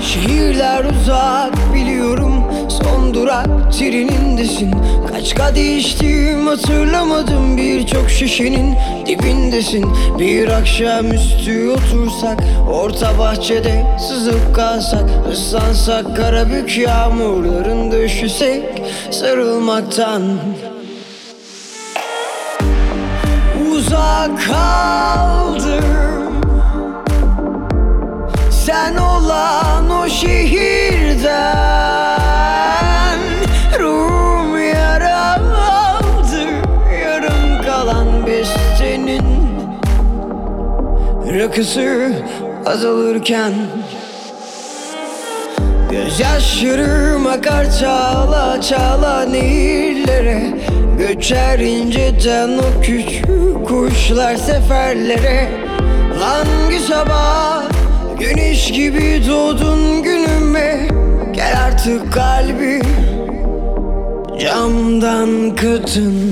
Şehirler uzak biliyorum, son durak trenindesin. Kaç kadeh içtim hatırlamadım, birçok şişenin dibindesin. Bir akşamüstü otursak, orta bahçede sızıp kalsak, ıslansak, karabük yağmurlarında üşüsek sarılmaktan. Uzak kaldım sen olan o şehirden. Ruhum yaraldı, yarım kalan bestenin rakısı azalırken. Gözyaşlarım akar çağla çağla nehirlere, göçer inceden o küçük kuşlar seferlere. Hangi sabah güneş gibi doğdun günüme, gel artık kalbi camdan kırdın.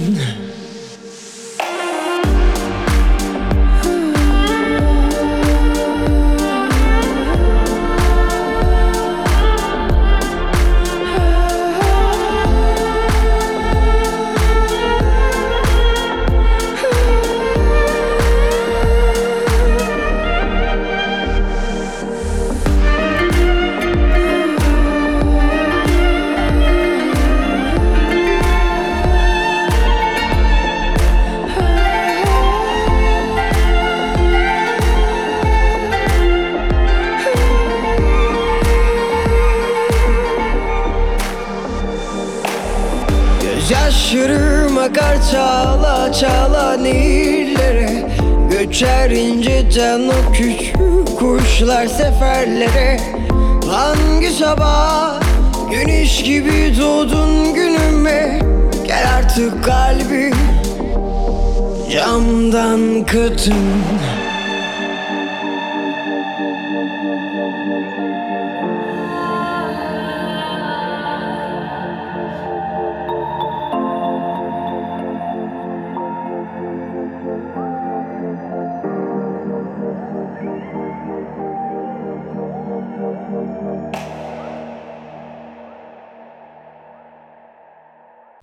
Gözyaşlarım akar çağla çağla nehirlere, göçer inceden o küçük kuşlar seferlere. Hangi sabah güneş gibi doğdun günüme, gel artık kalbi camdan kırdın.